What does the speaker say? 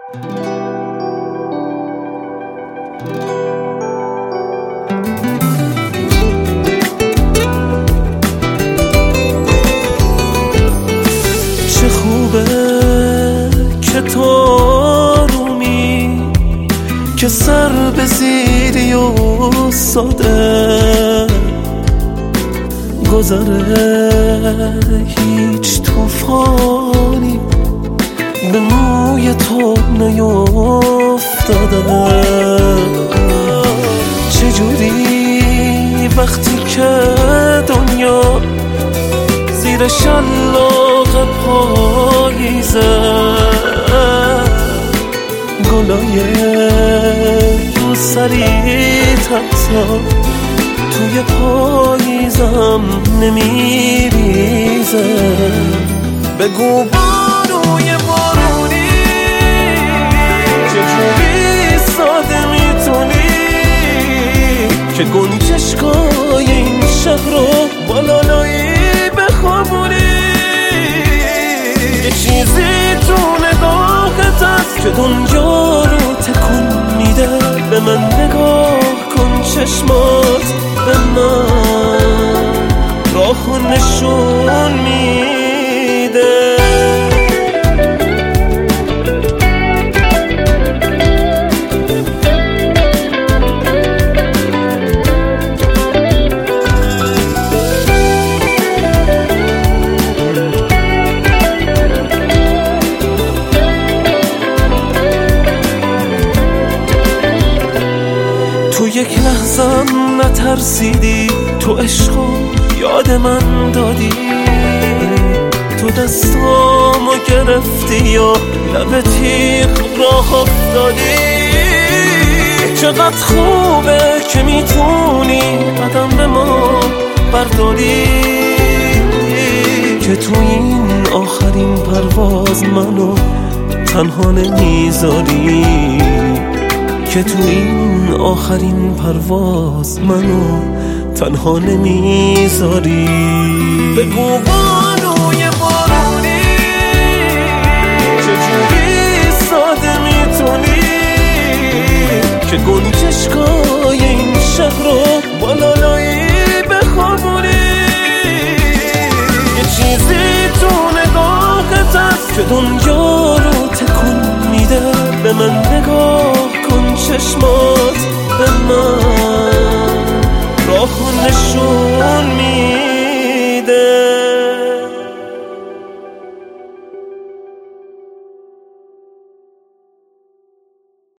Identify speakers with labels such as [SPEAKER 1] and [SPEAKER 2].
[SPEAKER 1] چه خوبه که تو آرومی، که سر به زیری و ساده گذره هیچ توفانی به موی تو نیفتاده. چجوری وقتی که دنیا زیر شلاق پاییزه، گلای روسری حتی توی پاییزم نمیریزه. بگو بانوی بارونی چجوری ساده میتونی که گنجشگاه این شهر رو با لالایی بخوابونی. یه چیزی تو نگاهت هست که دنیا رو تکون میده. به من نگاه کن، چشمات به من راهو نشون میده. تو یک لحظم نترسیدی، تو عشقو یاد من دادی، تو دستامو گرفتی یا لب تیغ راه افتادی. چقدر خوبه که میتونی قدم به ما برداری، که تو این آخرین پرواز منو تنها نمیذاری، که تو این آخرین پرواز منو تنها نمیذاری. بگو بانوی بارونی چجوری ساده میتونی که گنجشگاه این شهر رو با لالایی بخوابونی. یه چیزی تو نگاهت هست که دنیا رو تکون میده. به من نگاه کن، چشمات به من راهو نشون میده.